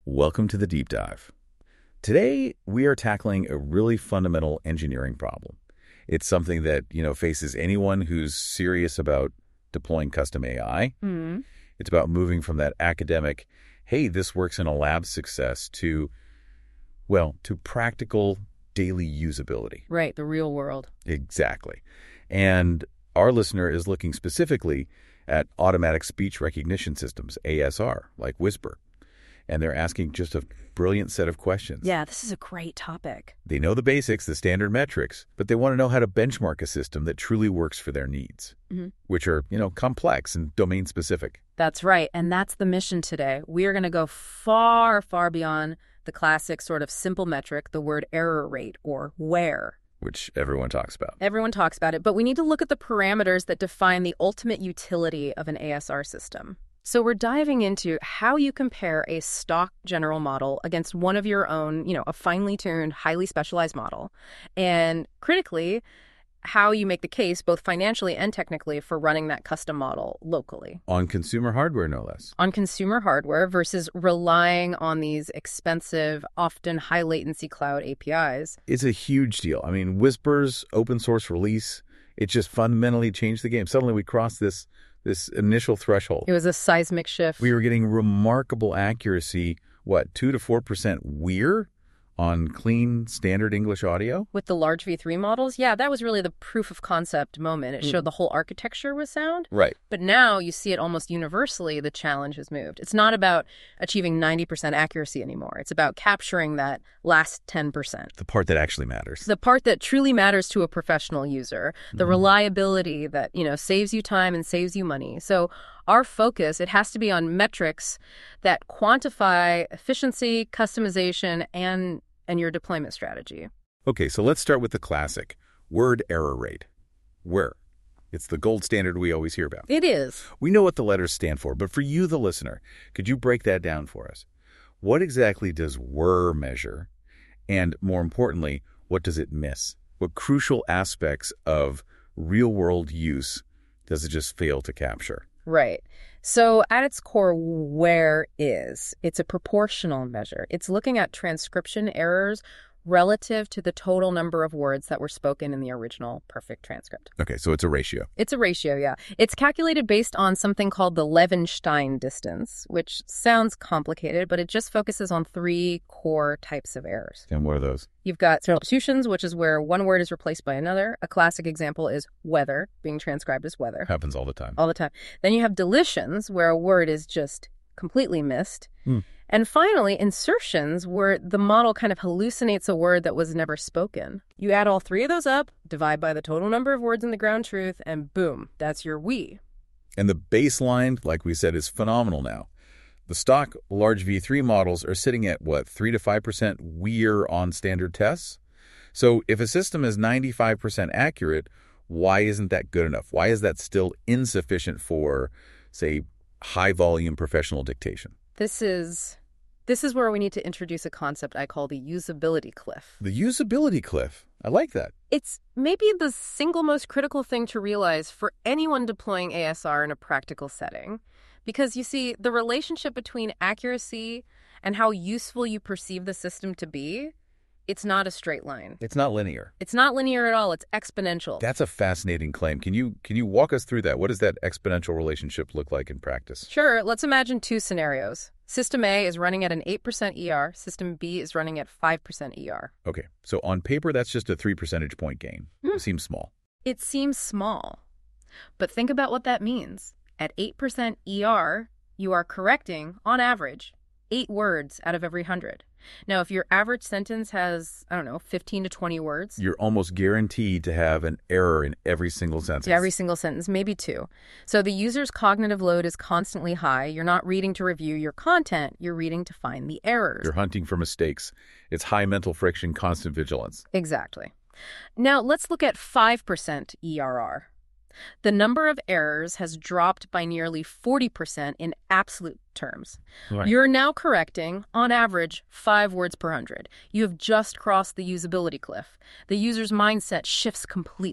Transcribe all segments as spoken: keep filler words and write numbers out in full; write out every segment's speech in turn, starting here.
Welcome to the Deep Dive. Today, we are tackling a really fundamental engineering problem. It's something that, you know, faces anyone who's serious about deploying custom A I. Mm-hmm. It's about moving from that academic, hey, this works in a lab success to, well, to practical daily usability. Right, the real world. Exactly. And our listener is looking specifically at automatic speech recognition systems, A S R, like Whisper. And they're asking just a brilliant set of questions. Yeah, this is a great topic. They know the basics, the standard metrics, but they want to know how to benchmark a system that truly works for their needs, mm-hmm. which are, you know, complex and domain-specific. That's right, and that's the mission today. We are going to go far, far beyond the classic sort of simple metric, the word error rate, or WERE. Which everyone talks about. Everyone talks about it, but we need to look at the parameters that define the ultimate utility of an A S R system. So we're diving into how you compare a stock general model against one of your own, you know, a finely tuned, highly specialized model. And critically, how you make the case, both financially and technically, for running that custom model locally. On consumer hardware, no less. On consumer hardware versus relying on these expensive, often high latency cloud A P Is. It's a huge deal. I mean, Whisper's open source release, it just fundamentally changed the game. Suddenly we crossed this this initial threshold. It was a seismic shift. We were getting remarkable accuracy, what, two to four percent WERE on clean standard English audio? With the large V three models, yeah, that was really the proof of concept moment. It showed the whole architecture was sound. Right. But now you see it almost universally, the challenge has moved. It's not about achieving ninety percent accuracy anymore. It's about capturing that last ten percent. The part that actually matters. The part that truly matters to a professional user. The mm-hmm. reliability that, you know, saves you time and saves you money. So our focus, it has to be on metrics that quantify efficiency, customization, and and your deployment strategy. Okay, so let's start with the classic word error rate. WERE. It's the gold standard we always hear about. It is. We know what the letters stand for, but for you, the listener, could you break that down for us? What exactly does WERE measure? And more importantly, what does it miss? What crucial aspects of real-world use does it just fail to capture? Right. So at its core, WERE is, it's a proportional measure. It's looking at transcription errors relative to the total number of words that were spoken in the original perfect transcript. Okay, so it's a ratio. It's a ratio, yeah. It's calculated based on something called the Levenshtein distance, which sounds complicated, but it just focuses on three core types of errors. And what are those? You've got substitutions, which is where one word is replaced by another. A classic example is weather, being transcribed as weather. Happens all the time. All the time. Then you have deletions, where a word is just completely missed. Hmm. And finally, insertions, where the model kind of hallucinates a word that was never spoken. You add all three of those up, divide by the total number of words in the ground truth, and boom, that's your WE. And the baseline, like we said, is phenomenal now. The stock large V three models are sitting at, what, three to five percent WERE on standard tests? So if a system is ninety-five percent accurate, why isn't that good enough? Why is that still insufficient for, say, high-volume professional dictation? This is this is where we need to introduce a concept I call the usability cliff. The usability cliff. I like that. It's maybe the single most critical thing to realize for anyone deploying A S R in a practical setting. Because you see, the relationship between accuracy and how useful you perceive the system to be, it's not a straight line. It's not linear. It's not linear at all. It's exponential. That's a fascinating claim. Can you can you walk us through that? What does that exponential relationship look like in practice? Sure. Let's imagine two scenarios. System A is running at an eight percent E R. System B is running at five percent E R. Okay. So on paper, that's just a three percentage point gain. Mm. It seems small. It seems small. But think about what that means. At eight percent E R, you are correcting, on average, eight words out of every one hundred. Now, if your average sentence has, I don't know, fifteen to twenty words. You're almost guaranteed to have an error in every single sentence. Every single sentence, maybe two. So the user's cognitive load is constantly high. You're not reading to review your content. You're reading to find the errors. You're hunting for mistakes. It's high mental friction, constant vigilance. Exactly. Now, let's look at five percent E R R. The number of errors has dropped by nearly forty percent in absolute terms. Right. You're now correcting, on average, five words per hundred. You have just crossed the usability cliff. The user's mindset shifts completely.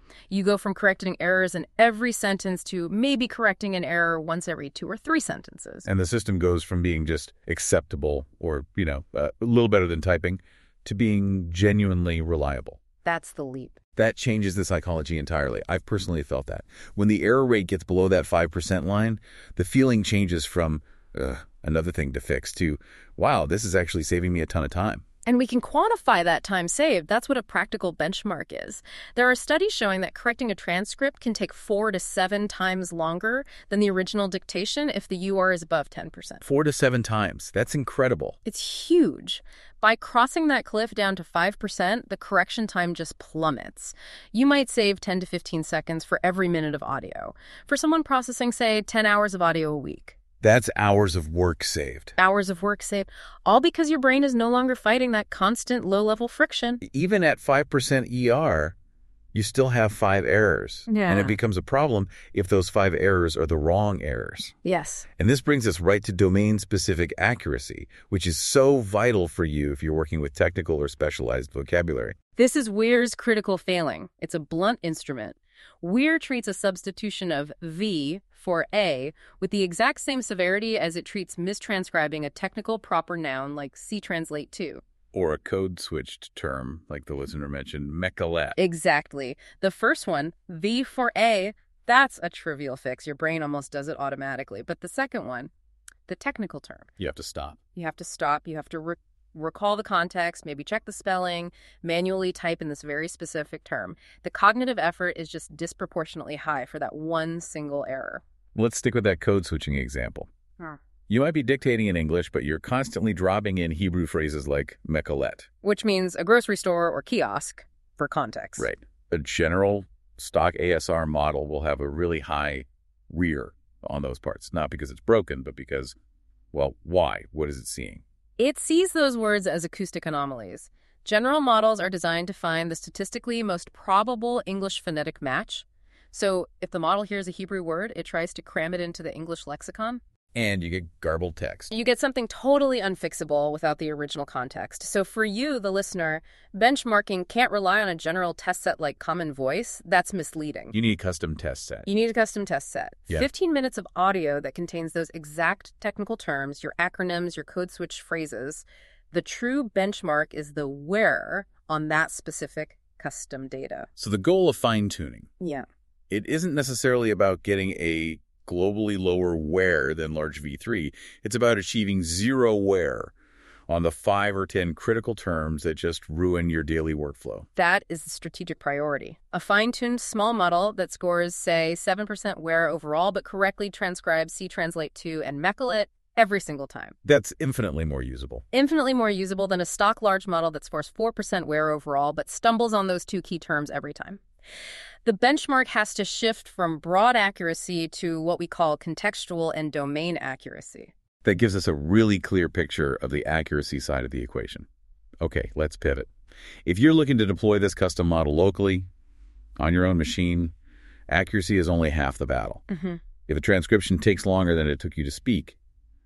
You go from correcting errors in every sentence to maybe correcting an error once every two or three sentences. And the system goes from being just acceptable or, you know, uh, a little better than typing to being genuinely reliable. That's the leap. That changes the psychology entirely. I've personally felt that. When the error rate gets below that five percent line, the feeling changes from uh, another thing to fix to, wow, this is actually saving me a ton of time. And we can quantify that time saved. That's what a practical benchmark is. There are studies showing that correcting a transcript can take four to seven times longer than the original dictation if the U R is above ten percent. Four to seven times. That's incredible. It's huge. By crossing that cliff down to five percent, the correction time just plummets. You might save ten to fifteen seconds for every minute of audio. For someone processing, say, ten hours of audio a week. That's hours of work saved. Hours of work saved, all because your brain is no longer fighting that constant low-level friction. Even at five percent E R, you still have five errors. Yeah. And it becomes a problem if those five errors are the wrong errors. Yes. And this brings us right to domain-specific accuracy, which is so vital for you if you're working with technical or specialized vocabulary. This is Weir's critical failing. It's a blunt instrument. Weir treats a substitution of V for A with the exact same severity as it treats mistranscribing a technical proper noun like C translate two. Or a code-switched term, like the listener mentioned, mechalette. Exactly. The first one, V for A, that's a trivial fix. Your brain almost does it automatically. But the second one, the technical term. You have to stop. You have to stop. You have to re- recall the context, maybe check the spelling, manually type in this very specific term. The cognitive effort is just disproportionately high for that one single error. Let's stick with that code-switching example. Hmm. You might be dictating in English, but you're constantly dropping in Hebrew phrases like mechalette. Which means a grocery store or kiosk for context. Right. A general stock A S R model will have a really high rear on those parts. Not because it's broken, but because, well, why? What is it seeing? It sees those words as acoustic anomalies. General models are designed to find the statistically most probable English phonetic match. So if the model hears a Hebrew word, it tries to cram it into the English lexicon. And you get garbled text. You get something totally unfixable without the original context. So for you, the listener, benchmarking can't rely on a general test set like Common Voice. That's misleading. You need a custom test set. You need a custom test set. Yeah. fifteen minutes of audio that contains those exact technical terms, your acronyms, your code switch phrases. The true benchmark is the where on that specific custom data. So the goal of fine-tuning, Yeah. it isn't necessarily about getting a globally lower wear than large V three. It's about achieving zero wear on the five or ten critical terms that just ruin your daily workflow. That is the strategic priority. A fine-tuned small model that scores, say, seven percent wear overall, but correctly transcribes C translate two and mechalette every single time. That's infinitely more usable. Infinitely more usable than a stock large model that scores four percent wear overall, but stumbles on those two key terms every time. The benchmark has to shift from broad accuracy to what we call contextual and domain accuracy. That gives us a really clear picture of the accuracy side of the equation. Okay, let's pivot. If you're looking to deploy this custom model locally, on your own machine, accuracy is only half the battle. Mm-hmm. If a transcription takes longer than it took you to speak,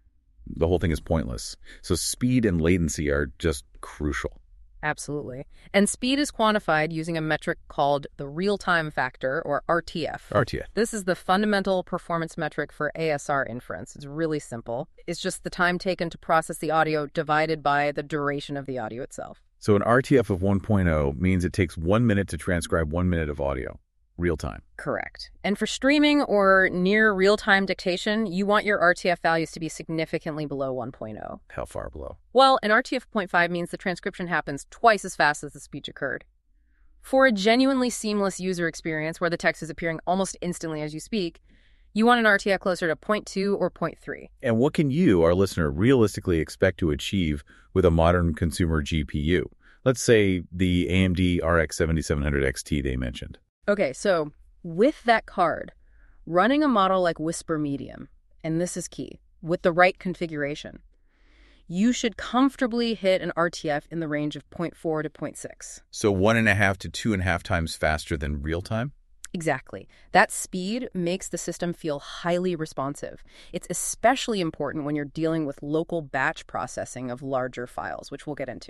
the whole thing is pointless. So speed and latency are just crucial. Absolutely. And speed is quantified using a metric called the real-time factor, or R T F. R T F. This is the fundamental performance metric for A S R inference. It's really simple. It's just the time taken to process the audio divided by the duration of the audio itself. So an R T F of one point oh means it takes one minute to transcribe one minute of audio, real time. Correct. And for streaming or near real-time dictation, you want your R T F values to be significantly below one point oh. How far below? Well, an R T F zero point five means the transcription happens twice as fast as the speech occurred. For a genuinely seamless user experience where the text is appearing almost instantly as you speak, you want an R T F closer to zero point two or zero point three. And what can you, our listener, realistically expect to achieve with a modern consumer G P U? Let's say the A M D R X seventy-seven hundred X T they mentioned. Okay, so with that card, running a model like Whisper Medium, and this is key, with the right configuration, you should comfortably hit an R T F in the range of zero point four to zero point six. So one and a half to two and a half times faster than real time? Exactly. That speed makes the system feel highly responsive. It's especially important when you're dealing with local batch processing of larger files, which we'll get into.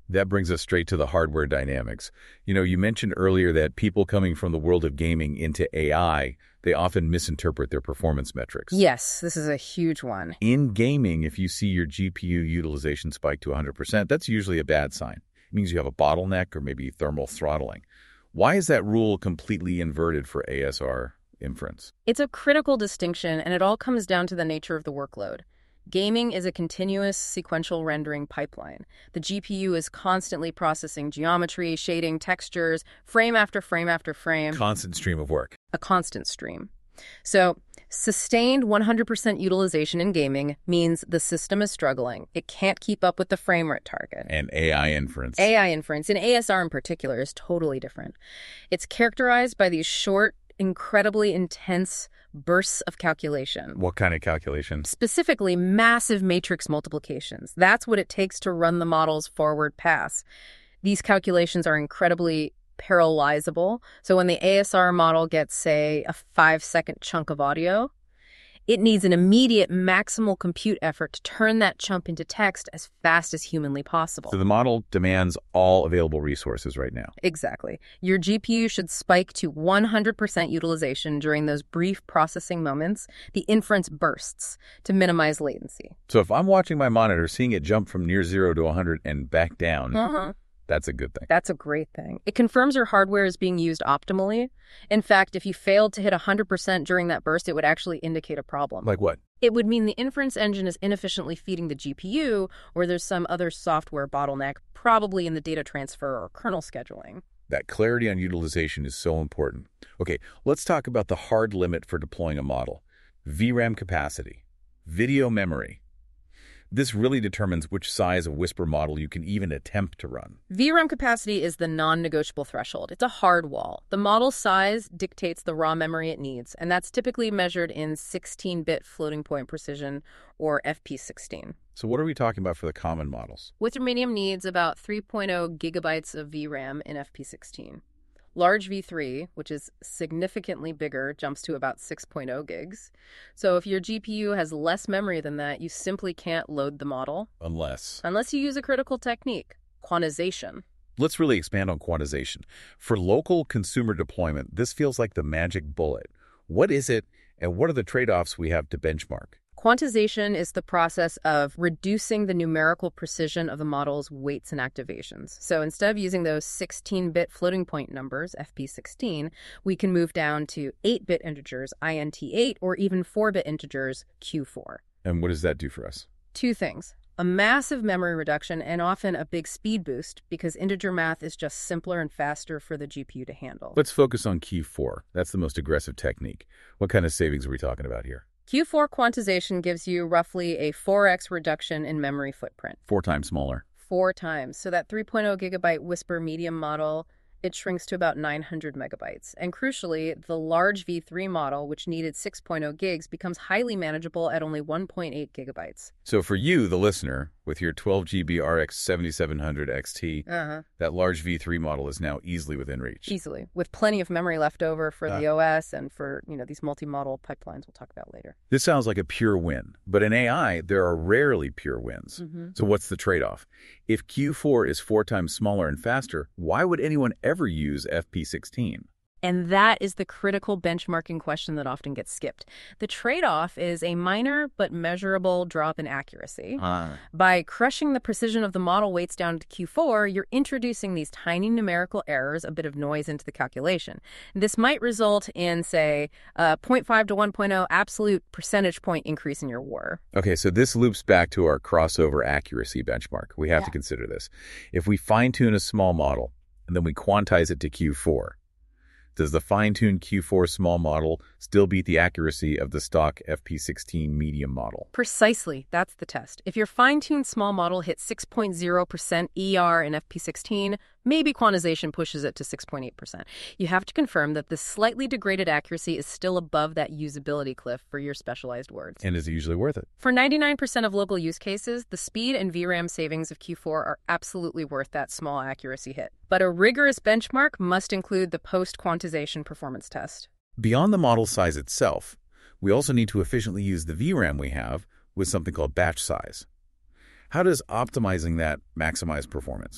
That brings us straight to the hardware dynamics. You know, you mentioned earlier that people coming from the world of gaming into A I, they often misinterpret their performance metrics. Yes, this is a huge one. In gaming, if you see your G P U utilization spike to one hundred percent, that's usually a bad sign. It means you have a bottleneck or maybe thermal throttling. Why is that rule completely inverted for A S R inference? It's a critical distinction, and it all comes down to the nature of the workload. Gaming is a continuous sequential rendering pipeline. The G P U is constantly processing geometry, shading, textures, frame after frame after frame. Constant stream of work. A constant stream. So, sustained one hundred percent utilization in gaming means the system is struggling. It can't keep up with the frame rate target. And A I inference. A I inference, and A S R in particular, is totally different. It's characterized by these short, incredibly intense bursts of calculation. What kind of calculation? Specifically, massive matrix multiplications. That's what it takes to run the model's forward pass. These calculations are incredibly parallelizable. So when the A S R model gets, say, a five-second chunk of audio, it needs an immediate maximal compute effort to turn that chunk into text as fast as humanly possible. So the model demands all available resources right now. Exactly. Your G P U should spike to one hundred percent utilization during those brief processing moments, the inference bursts, to minimize latency. So if I'm watching my monitor, seeing it jump from near zero to one hundred and back down, Uh-huh. that's a good thing. That's a great thing. It confirms your hardware is being used optimally. In fact, if you failed to hit one hundred percent during that burst, it would actually indicate a problem. Like what? It would mean the inference engine is inefficiently feeding the G P U, or there's some other software bottleneck, probably in the data transfer or kernel scheduling. That clarity on utilization is so important. Okay, let's talk about the hard limit for deploying a model. V RAM capacity, video memory. This really determines which size of Whisper model you can even attempt to run. V RAM capacity is the non-negotiable threshold. It's a hard wall. The model size dictates the raw memory it needs, and that's typically measured in sixteen-bit floating point precision, or F P sixteen. So what are we talking about for the common models? Whisper Medium needs about three point oh gigabytes of V RAM in F P sixteen. Large V three, which is significantly bigger, jumps to about six point oh gigs. So if your G P U has less memory than that, you simply can't load the model. Unless. Unless you use a critical technique, quantization. Let's really expand on quantization. For local consumer deployment, this feels like the magic bullet. What is it, and what are the trade-offs we have to benchmark? Quantization is the process of reducing the numerical precision of the model's weights and activations. So instead of using those sixteen-bit floating point numbers, F P sixteen, we can move down to eight-bit integers, I N T eight, or even four-bit integers, Q four. And what does that do for us? Two things. A massive memory reduction and often a big speed boost because integer math is just simpler and faster for the G P U to handle. Let's focus on Q four. That's the most aggressive technique. What kind of savings are we talking about here? Q four quantization gives you roughly a four x reduction in memory footprint. Four times smaller. Four times. So that three point oh gigabyte Whisper Medium model, it shrinks to about nine hundred megabytes. And crucially, the large V three model, which needed six point oh gigs, becomes highly manageable at only one point eight gigabytes. So for you, the listener, with your twelve gigabyte R X seventy-seven hundred X T, Uh-huh. that large V three model is now easily within reach. Easily, with plenty of memory left over for the Ah. O S and for, you know, these multi-model pipelines we'll talk about later. This sounds like a pure win, but in A I, there are rarely pure wins. Mm-hmm. So what's the trade-off? If Q four is four times smaller and faster, why would anyone ever use F P sixteen? And that is the critical benchmarking question that often gets skipped. The trade-off is a minor but measurable drop in accuracy. Ah. By crushing the precision of the model weights down to Q four, you're introducing these tiny numerical errors, a bit of noise into the calculation. This might result in, say, a zero point five to one point oh absolute percentage point increase in your W O R. Okay, so this loops back to our crossover accuracy benchmark. We have Yeah. to consider this. If we fine-tune a small model and then we quantize it to Q four, does the fine-tuned Q four small model still beat the accuracy of the stock F P sixteen medium model? Precisely. That's the test. If your fine-tuned small model hits six point oh percent E R in F P sixteen, maybe quantization pushes it to six point eight percent. You have to confirm that the slightly degraded accuracy is still above that usability cliff for your specialized words. And is it usually worth it? For ninety-nine percent of local use cases, the speed and V RAM savings of Q four are absolutely worth that small accuracy hit. But a rigorous benchmark must include the post-quantization performance test. Beyond the model size itself, we also need to efficiently use the V RAM we have with something called batch size. How does optimizing that maximize performance?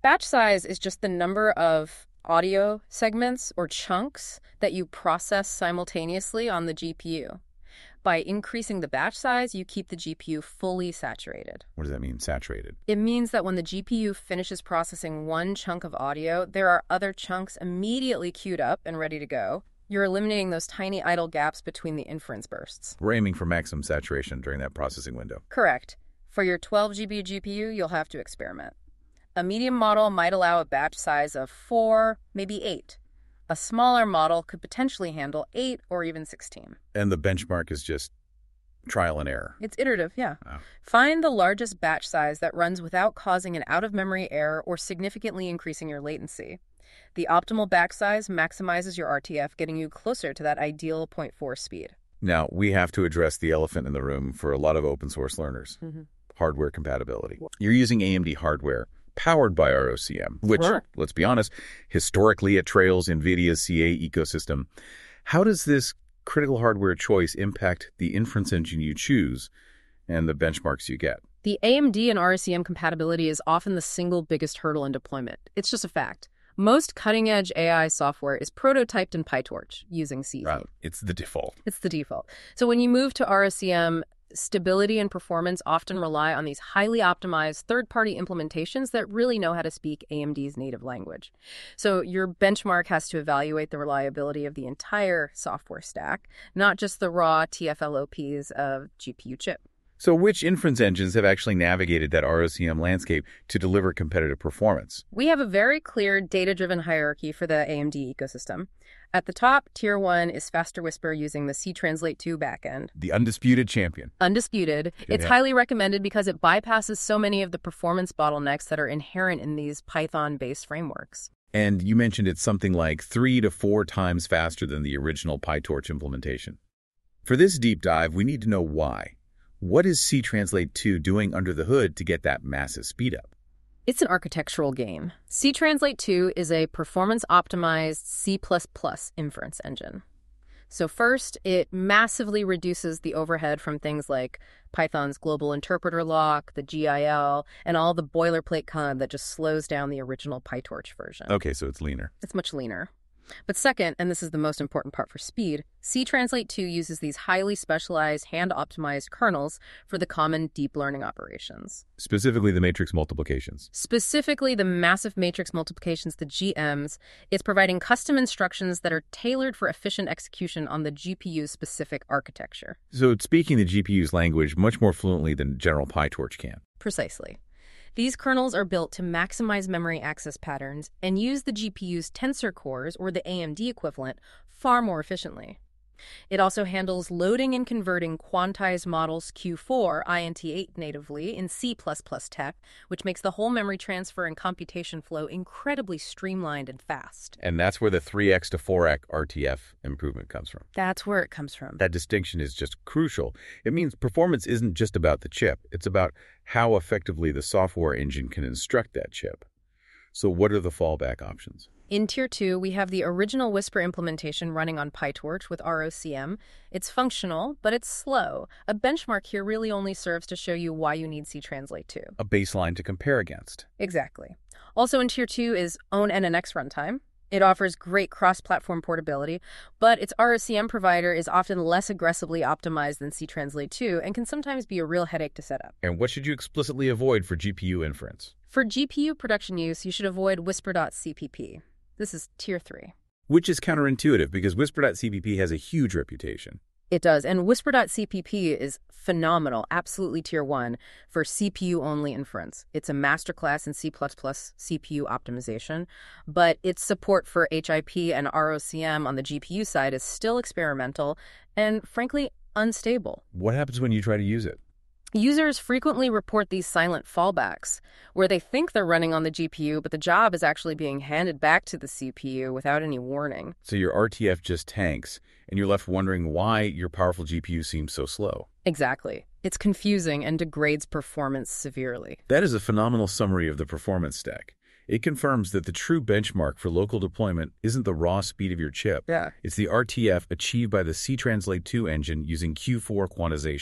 Batch size is just the number of audio segments or chunks that you process simultaneously on the G P U. By increasing the batch size, you keep the G P U fully saturated. What does that mean, saturated? It means that when the G P U finishes processing one chunk of audio, there are other chunks immediately queued up and ready to go. You're eliminating those tiny idle gaps between the inference bursts. We're aiming for maximum saturation during that processing window. Correct. For your twelve G B G P U, you'll have to experiment. A medium model might allow a batch size of four, maybe eight. A smaller model could potentially handle eight or even sixteen. And the benchmark is just trial and error. It's iterative, yeah. Oh. Find the largest batch size that runs without causing an out-of-memory error or significantly increasing your latency. The optimal batch size maximizes your R T F, getting you closer to that ideal zero point four speed. Now, we have to address the elephant in the room for a lot of open source learners. Mm-hmm. Hardware compatibility. You're using A M D hardware powered by R O C M, which, Sure. let's be honest, historically it trails NVIDIA's C A ecosystem. How does this critical hardware choice impact the inference engine you choose and the benchmarks you get? The A M D and R O C M compatibility is often the single biggest hurdle in deployment. It's just a fact. Most cutting-edge A I software is prototyped in PyTorch using C Z. Right. It's the default. It's the default. So when you move to R O C M, stability and performance often rely on these highly optimized third-party implementations that really know how to speak A M D's native language. So your benchmark has to evaluate the reliability of the entire software stack, not just the raw T F L O Ps of G P U chip. So which inference engines have actually navigated that R O C M landscape to deliver competitive performance? We have a very clear data-driven hierarchy for the A M D ecosystem. At the top, tier one is FasterWhisper using the C Translate two backend. The undisputed champion. Undisputed. It's Yeah. highly recommended because it bypasses so many of the performance bottlenecks that are inherent in these Python-based frameworks. And you mentioned it's something like three to four times faster than the original PyTorch implementation. For this deep dive, we need to know why. What is C Translate two doing under the hood to get that massive speed up? It's an architectural game. C Translate two is a performance-optimized C plus plus inference engine. So first, it massively reduces the overhead from things like Python's global interpreter lock, the G I L, and all the boilerplate code that just slows down the original PyTorch version. Okay, so it's leaner. It's much leaner. But second, and this is the most important part for speed, C Translate two uses these highly specialized, hand-optimized kernels for the common deep learning operations. Specifically the matrix multiplications. Specifically the massive matrix multiplications, the G Ms, it's providing custom instructions that are tailored for efficient execution on the G P U-specific architecture. So it's speaking the G P U's language much more fluently than general PyTorch can. Precisely. These kernels are built to maximize memory access patterns and use the G P U's tensor cores, or the A M D equivalent, far more efficiently. It also handles loading and converting quantized models Q four I N T eight natively in C plus plus tech, which makes the whole memory transfer and computation flow incredibly streamlined and fast. And that's where the three x to four x R T F improvement comes from. That's where it comes from. That distinction is just crucial. It means performance isn't just about the chip. It's about how effectively the software engine can instruct that chip. So what are the fallback options? In Tier two, we have the original Whisper implementation running on PyTorch with R O C M. It's functional, but it's slow. A benchmark here really only serves to show you why you need C Translate two. A baseline to compare against. Exactly. Also in Tier two is Own N N X runtime. It offers great cross-platform portability, but its R O C M provider is often less aggressively optimized than C Translate two and can sometimes be a real headache to set up. And what should you explicitly avoid for G P U inference? For G P U production use, you should avoid Whisper.cpp. This is Tier three. Which is counterintuitive because Whisper.cpp has a huge reputation. It does, and Whisper.cpp is phenomenal, absolutely Tier one, for C P U-only inference. It's a masterclass in C plus plus C P U optimization, but its support for H I P and R O C M on the G P U side is still experimental and, frankly, unstable. What happens when you try to use it? Users frequently report these silent fallbacks, where they think they're running on the G P U, but the job is actually being handed back to the C P U without any warning. So your R T F just tanks, and you're left wondering why your powerful G P U seems so slow. Exactly. It's confusing and degrades performance severely. That is a phenomenal summary of the performance stack. It confirms that the true benchmark for local deployment isn't the raw speed of your chip. Yeah. It's the R T F achieved by the C Translate two engine using Q four quantization.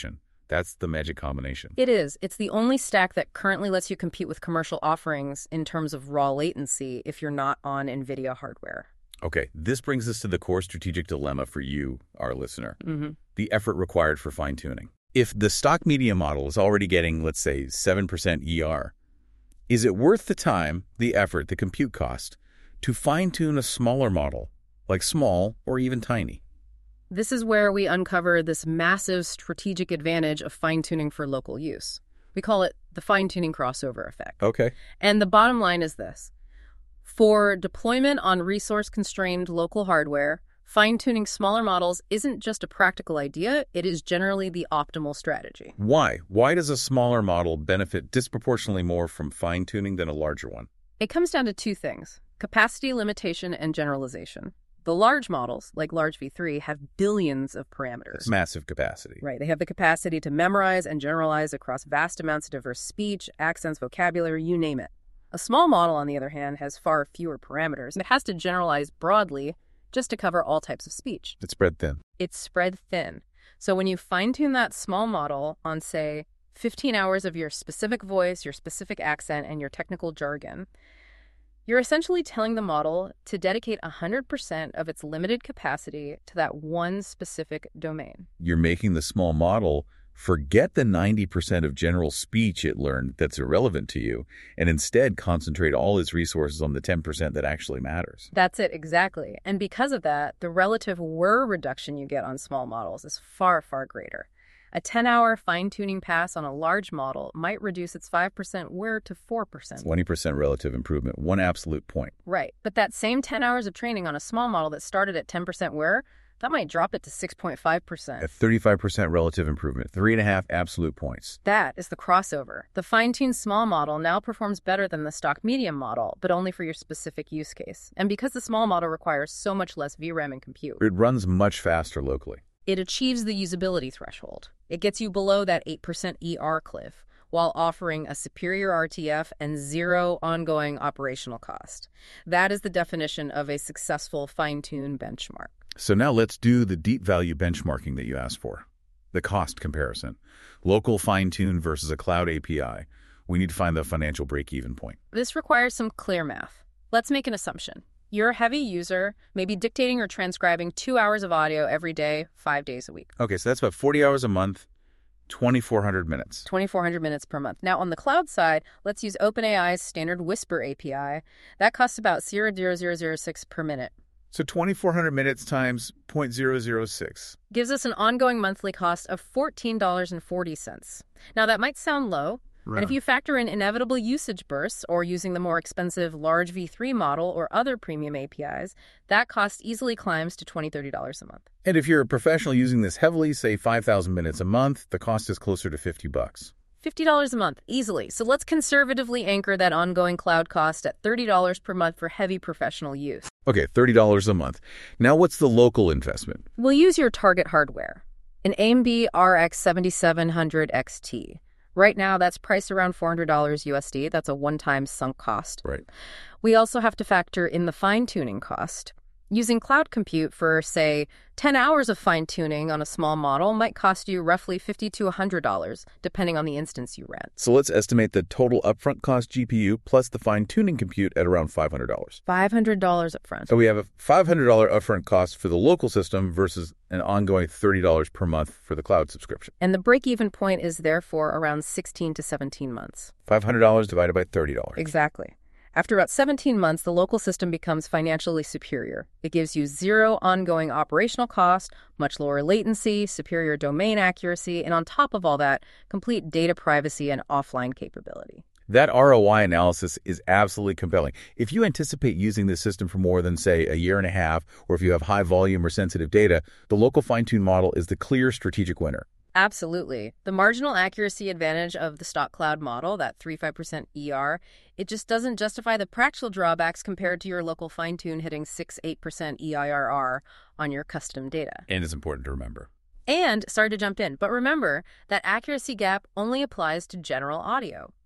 That's the magic combination. It is. It's the only stack that currently lets you compete with commercial offerings in terms of raw latency if you're not on NVIDIA hardware. Okay, this brings us to the core strategic dilemma for you, our listener. Mm-hmm. The effort required for fine-tuning. If the stock media model is already getting, let's say, seven percent E R, is it worth the time, the effort, the compute cost to fine-tune a smaller model, like small or even tiny? This is where we uncover this massive strategic advantage of fine-tuning for local use. We call it the fine-tuning crossover effect. Okay. And the bottom line is this. For deployment on resource-constrained local hardware, fine-tuning smaller models isn't just a practical idea, it is generally the optimal strategy. Why? Why does a smaller model benefit disproportionately more from fine-tuning than a larger one? It comes down to two things: capacity limitation and generalization. The large models, like Large V three, have billions of parameters. That's massive capacity. Right. They have the capacity to memorize and generalize across vast amounts of diverse speech, accents, vocabulary, you name it. A small model, on the other hand, has far fewer parameters. It has to generalize broadly just to cover all types of speech. It's spread thin. It's spread thin. So when you fine-tune that small model on, say, fifteen hours of your specific voice, your specific accent, and your technical jargon, you're essentially telling the model to dedicate one hundred percent of its limited capacity to that one specific domain. You're making the small model forget the ninety percent of general speech it learned that's irrelevant to you, and instead concentrate all its resources on the ten percent that actually matters. That's it, exactly. And because of that, the relative whir reduction you get on small models is far, far greater. A ten-hour fine-tuning pass on a large model might reduce its five percent whir to four percent. twenty percent relative improvement, one absolute point. Right. But that same ten hours of training on a small model that started at ten percent whir, that might drop it to six point five percent. A thirty-five percent relative improvement, three and a half absolute points. That is the crossover. The fine-tuned small model now performs better than the stock medium model, but only for your specific use case. And because the small model requires so much less V RAM and compute, It runs much faster locally. it achieves the usability threshold. It gets you below that eight percent E R cliff, while offering a superior R T F and zero ongoing operational cost. That is the definition of a successful fine-tune benchmark. So now let's do the deep value benchmarking that you asked for. The cost comparison. Local fine-tune versus a cloud A P I. We need to find the financial break-even point. This requires some clear math. Let's make an assumption. You're a heavy user, maybe dictating or transcribing two hours of audio every day, five days a week. Okay, so that's about forty hours a month, twenty-four hundred minutes. twenty-four hundred minutes per month. Now, on the cloud side, let's use OpenAI's standard Whisper A P I. That costs about zero point zero zero zero six per minute. So twenty-four hundred minutes times zero point zero zero six. Gives us an ongoing monthly cost of fourteen dollars and forty cents. Now, that might sound low. Right. And if you factor in inevitable usage bursts or using the more expensive Large V three model or other premium A P Is, that cost easily climbs to twenty dollars, thirty dollars a month. And if you're a professional using this heavily, say five thousand minutes a month, the cost is closer to fifty bucks. fifty dollars a month, easily. So let's conservatively anchor that ongoing cloud cost at thirty dollars per month for heavy professional use. Okay, thirty dollars a month. Now what's the local investment? We'll use your target hardware, an A M D R X seventy-seven hundred X T. Right now, that's priced around four hundred dollars U S D. That's a one-time sunk cost. Right. We also have to factor in the fine-tuning cost. Using cloud compute for, say, ten hours of fine-tuning on a small model might cost you roughly fifty to one hundred dollars, depending on the instance you rent. So let's estimate the total upfront cost G P U plus the fine-tuning compute at around five hundred dollars. five hundred dollars up front. So we have a five hundred dollars upfront cost for the local system versus an ongoing thirty dollars per month for the cloud subscription. And the break-even point is therefore around sixteen to seventeen months. five hundred dollars divided by thirty dollars. Exactly. After about seventeen months, the local system becomes financially superior. It gives you zero ongoing operational cost, much lower latency, superior domain accuracy, and on top of all that, complete data privacy and offline capability. That R O I analysis is absolutely compelling. If you anticipate using this system for more than, say, a year and a half, or if you have high volume or sensitive data, the local fine-tune model is the clear strategic winner. Absolutely. The marginal accuracy advantage of the stock cloud model, that three to five percent E R, it just doesn't justify the practical drawbacks compared to your local fine-tune hitting six to eight percent E I R R on your custom data. And it's important to remember. And, sorry to jump in, but remember that accuracy gap only applies to general audio. Hmm.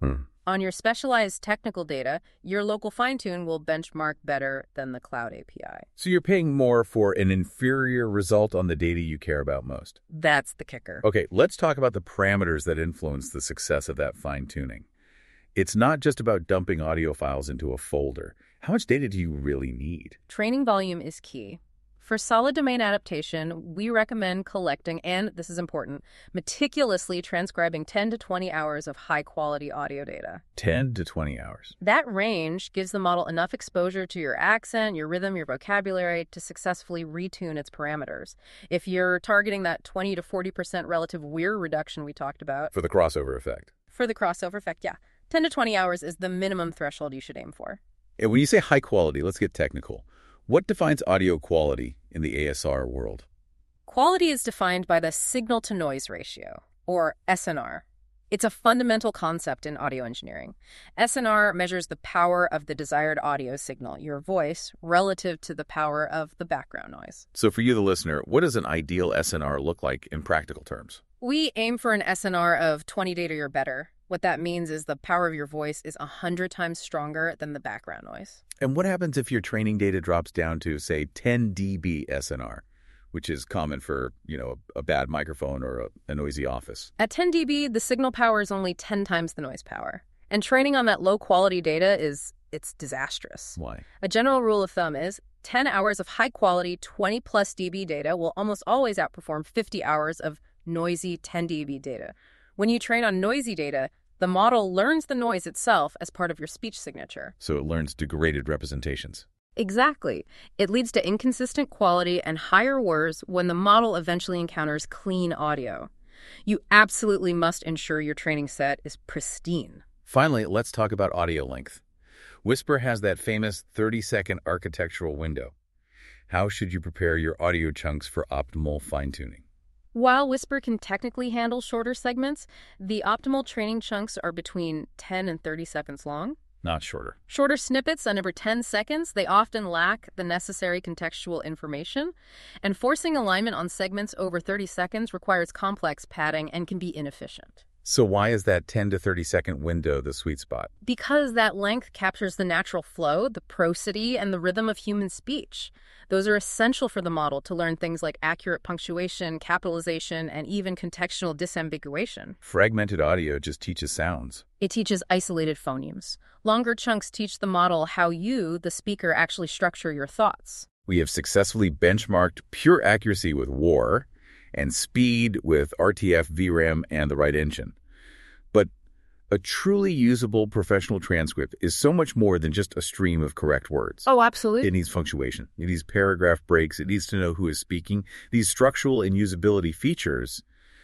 On your specialized technical data, your local fine-tune will benchmark better than the cloud A P I. So you're paying more for an inferior result on the data you care about most. That's the kicker. Okay, let's talk about the parameters that influence the success of that fine-tuning. It's not just about dumping audio files into a folder. How much data do you really need? Training volume is key. For solid domain adaptation, we recommend collecting, and this is important, meticulously transcribing ten to twenty hours of high-quality audio data. ten to twenty hours. That range gives the model enough exposure to your accent, your rhythm, your vocabulary to successfully retune its parameters. If you're targeting that twenty to forty percent relative weir reduction we talked about... For the crossover effect. For the crossover effect, yeah. ten to twenty hours is the minimum threshold you should aim for. And when you say high quality, let's get technical. What defines audio quality in the A S R world? Quality is defined by the signal-to-noise ratio, or S N R. It's a fundamental concept in audio engineering. S N R measures the power of the desired audio signal, your voice, relative to the power of the background noise. So for you, the listener, what does an ideal S N R look like in practical terms? We aim for an S N R of twenty data or better. What that means is the power of your voice is one hundred times stronger than the background noise. And what happens if your training data drops down to, say, ten D B S N R, which is common for, you know, a, a bad microphone or a, a noisy office? At ten D B, the signal power is only ten times the noise power. And training on that low-quality data is, it's disastrous. Why? A general rule of thumb is ten hours of high-quality twenty plus dB data will almost always outperform fifty hours of noisy ten D B data. When you train on noisy data, the model learns the noise itself as part of your speech signature. So it learns degraded representations. Exactly. It leads to inconsistent quality and higher whirs when the model eventually encounters clean audio. You absolutely must ensure your training set is pristine. Finally, let's talk about audio length. Whisper has that famous thirty second architectural window. How should you prepare your audio chunks for optimal fine-tuning? While Whisper can technically handle shorter segments, the optimal training chunks are between ten and thirty seconds long. Not shorter. Shorter snippets under ten seconds, they often lack the necessary contextual information, and forcing alignment on segments over thirty seconds requires complex padding and can be inefficient. So why is that ten to thirty second window the sweet spot? Because that length captures the natural flow, the prosody, and the rhythm of human speech. Those are essential for the model to learn things like accurate punctuation, capitalization, and even contextual disambiguation. Fragmented audio just teaches sounds. It teaches isolated phonemes. Longer chunks teach the model how you, the speaker, actually structure your thoughts. We have successfully benchmarked pure accuracy with W A R and speed with R T F, V RAM, and the right engine. But a truly usable professional transcript is so much more than just a stream of correct words. Oh, absolutely. It needs punctuation. It needs paragraph breaks. It needs to know who is speaking. These structural and usability features,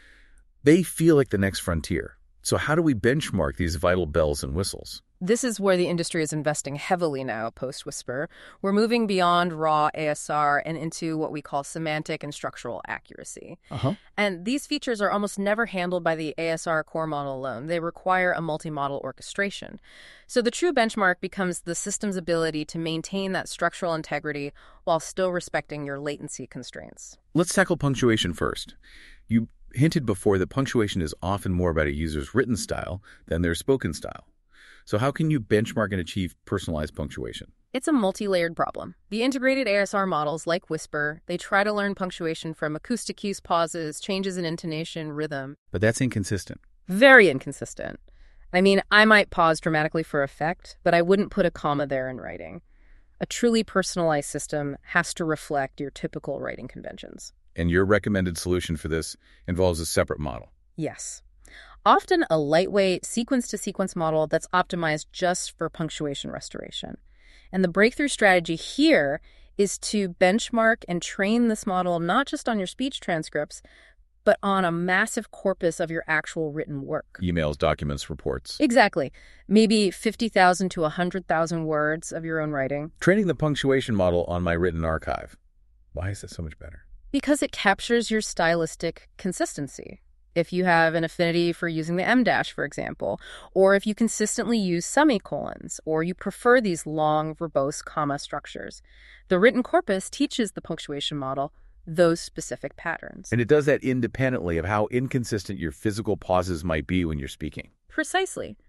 they feel like the next frontier. So how do we benchmark these vital bells and whistles? This is where the industry is investing heavily now, post-Whisper. We're moving beyond raw A S R and into what we call semantic and structural accuracy. Uh-huh. And these features are almost never handled by the A S R core model alone. They require a multi-model orchestration. So the true benchmark becomes the system's ability to maintain that structural integrity while still respecting your latency constraints. Let's tackle punctuation first. You hinted before that punctuation is often more about a user's written style than their spoken style. So how can you benchmark and achieve personalized punctuation? It's a multi-layered problem. The integrated A S R models, like Whisper, they try to learn punctuation from acoustic cues, pauses, changes in intonation, rhythm. But that's inconsistent. Very inconsistent. I mean, I might pause dramatically for effect, but I wouldn't put a comma there in writing. A truly personalized system has to reflect your typical writing conventions. And your recommended solution for this involves a separate model. Yes. Often a lightweight sequence-to-sequence model that's optimized just for punctuation restoration. And the breakthrough strategy here is to benchmark and train this model not just on your speech transcripts, but on a massive corpus of your actual written work. Emails, documents, reports. Exactly. Maybe fifty thousand to one hundred thousand words of your own writing. Training the punctuation model on my written archive. Why is that so much better? Because it captures your stylistic consistency. If you have an affinity for using the em dash, for example, or if you consistently use semicolons, or you prefer these long, verbose comma structures, the written corpus teaches the punctuation model those specific patterns. And it does that independently of how inconsistent your physical pauses might be when you're speaking. Precisely.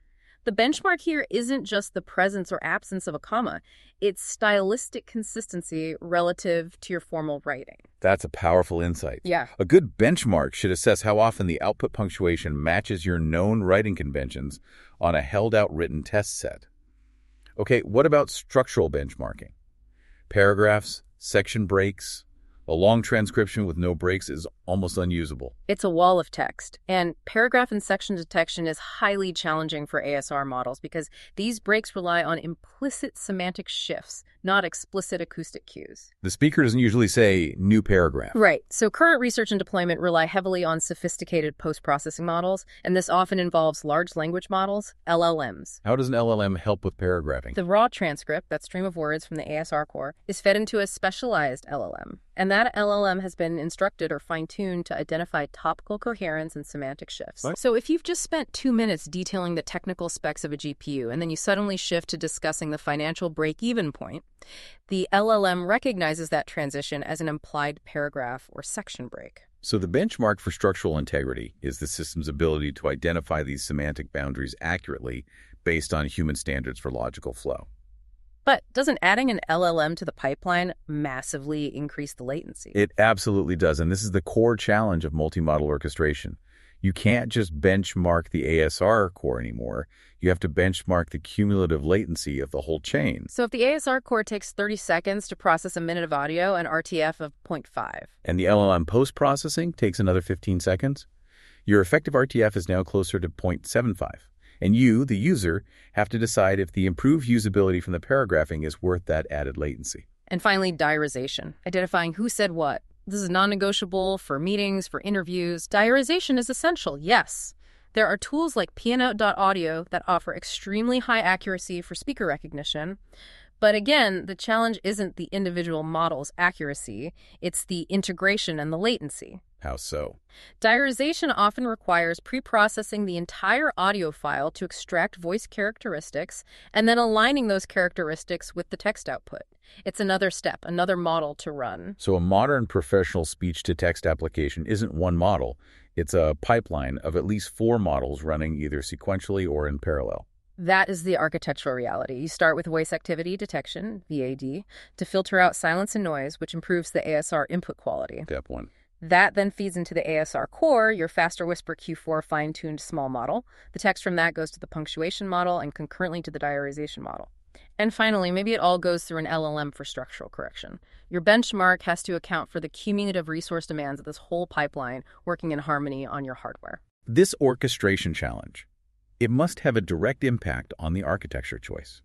The benchmark here isn't just the presence or absence of a comma. It's stylistic consistency relative to your formal writing. That's a powerful insight. Yeah. A good benchmark should assess how often the output punctuation matches your known writing conventions on a held-out written test set. Okay, what about structural benchmarking? Paragraphs, section breaks. A long transcription with no breaks is almost unusable. It's a wall of text, and paragraph and section detection is highly challenging for A S R models because these breaks rely on implicit semantic shifts, not explicit acoustic cues. The speaker doesn't usually say new paragraph. Right. So current research and deployment rely heavily on sophisticated post-processing models, and this often involves large language models, L L Ms. How does an L L M help with paragraphing? The raw transcript, that stream of words from the A S R core, is fed into a specialized L L M. And that L L M has been instructed or fine-tuned to identify topical coherence and semantic shifts. What? So if you've just spent two minutes detailing the technical specs of a G P U and then you suddenly shift to discussing the financial break-even point, the L L M recognizes that transition as an implied paragraph or section break. So the benchmark for structural integrity is the system's ability to identify these semantic boundaries accurately based on human standards for logical flow. But doesn't adding an L L M to the pipeline massively increase the latency? It absolutely does, and this is the core challenge of multi-model orchestration. You can't just benchmark the A S R core anymore. You have to benchmark the cumulative latency of the whole chain. So if the A S R core takes thirty seconds to process a minute of audio and R T F of zero point five. And the L L M post-processing takes another fifteen seconds, your effective R T F is now closer to zero point seven five. And you, the user, have to decide if the improved usability from the paragraphing is worth that added latency. And finally, diarization, identifying who said what. This is non-negotiable for meetings, for interviews. Diarization is essential, yes. There are tools like pianote dot audio that offer extremely high accuracy for speaker recognition. But again, the challenge isn't the individual model's accuracy, it's the integration and the latency. How so? Diarization often requires pre-processing the entire audio file to extract voice characteristics and then aligning those characteristics with the text output. It's another step, another model to run. So a modern professional speech-to-text application isn't one model. It's a pipeline of at least four models running either sequentially or in parallel. That is the architectural reality. You start with voice activity detection, V A D, to filter out silence and noise, which improves the A S R input quality. Step one. That then feeds into the A S R core, your faster whisper Q four fine-tuned small model. The text from that goes to the punctuation model and concurrently to the diarization model. And finally, maybe it all goes through an L L M for structural correction. Your benchmark has to account for the cumulative resource demands of this whole pipeline working in harmony on your hardware. This orchestration challenge, it must have a direct impact on the architecture choice.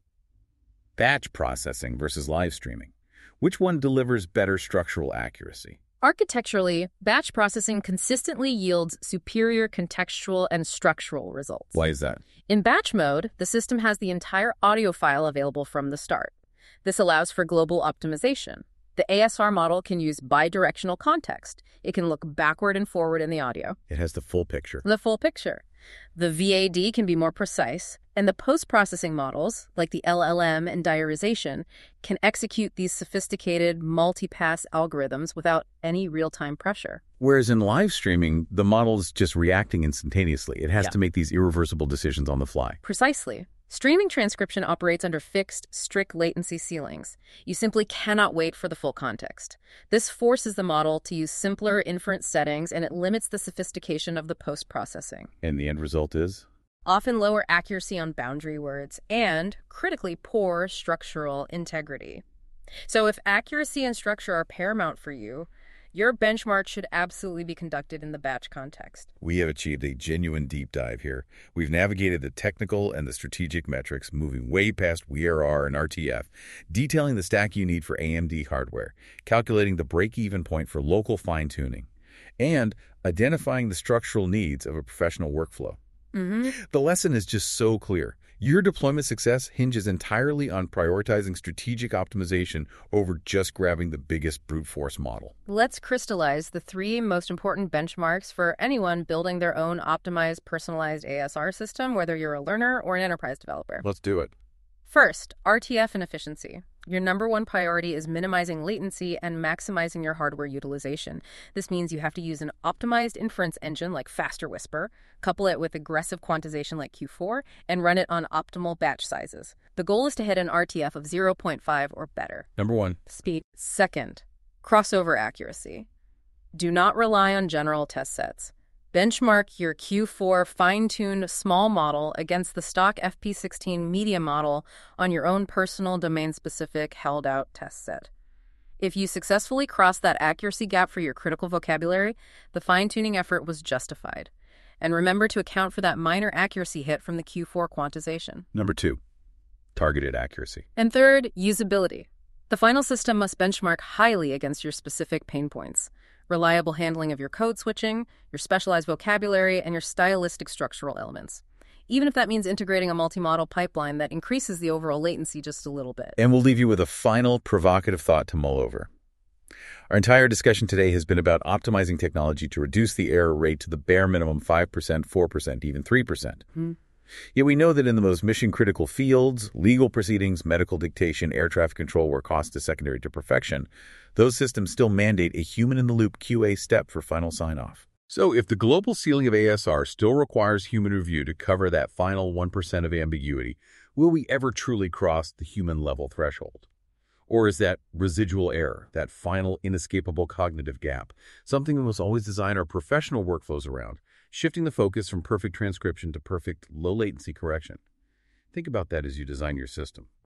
Batch processing versus live streaming. Which one delivers better structural accuracy? Architecturally, batch processing consistently yields superior contextual and structural results. Why is that? In batch mode, the system has the entire audio file available from the start. This allows for global optimization. The A S R model can use bidirectional context. It can look backward and forward in the audio. It has the full picture. The full picture. The V A D can be more precise, and the post-processing models, like the L L M and diarization, can execute these sophisticated multi-pass algorithms without any real-time pressure. Whereas in live streaming, the model is just reacting instantaneously. It has Yeah. to make these irreversible decisions on the fly. Precisely. Streaming transcription operates under fixed, strict latency ceilings. You simply cannot wait for the full context. This forces the model to use simpler inference settings, and it limits the sophistication of the post-processing. And the end result is? Often lower accuracy on boundary words and, critically, poor structural integrity. So if accuracy and structure are paramount for you, your benchmark should absolutely be conducted in the batch context. We have achieved a genuine deep dive here. We've navigated the technical and the strategic metrics, moving way past W E R R and R T F, detailing the stack you need for A M D hardware, calculating the break-even point for local fine-tuning, and identifying the structural needs of a professional workflow. Mm-hmm. The lesson is just so clear. Your deployment success hinges entirely on prioritizing strategic optimization over just grabbing the biggest brute force model. Let's crystallize the three most important benchmarks for anyone building their own optimized, personalized A S R system, whether you're a learner or an enterprise developer. Let's do it. First, R T F and efficiency. Your number one priority is minimizing latency and maximizing your hardware utilization. This means you have to use an optimized inference engine like FasterWhisper, couple it with aggressive quantization like Q four, and run it on optimal batch sizes. The goal is to hit an R T F of zero point five or better. Number one. Speed. Second, crossover accuracy. Do not rely on general test sets. Benchmark your Q four fine-tuned small model against the stock F P sixteen medium model on your own personal domain-specific held-out test set. If you successfully cross that accuracy gap for your critical vocabulary, the fine-tuning effort was justified. And remember to account for that minor accuracy hit from the Q four quantization. Number two, targeted accuracy. And third, usability. The final system must benchmark highly against your specific pain points. Reliable handling of your code switching, your specialized vocabulary, and your stylistic structural elements. Even if that means integrating a multi-model pipeline that increases the overall latency just a little bit. And we'll leave you with a final provocative thought to mull over. Our entire discussion today has been about optimizing technology to reduce the error rate to the bare minimum five percent, four percent, even three percent. Hmm. Yet we know that in the most mission-critical fields, legal proceedings, medical dictation, air traffic control, where cost is secondary to perfection, those systems still mandate a human-in-the-loop Q A step for final sign-off. So if the global ceiling of A S R still requires human review to cover that final one percent of ambiguity, will we ever truly cross the human-level threshold? Or is that residual error, that final inescapable cognitive gap, something we must always design our professional workflows around, shifting the focus from perfect transcription to perfect low-latency correction? Think about that as you design your system.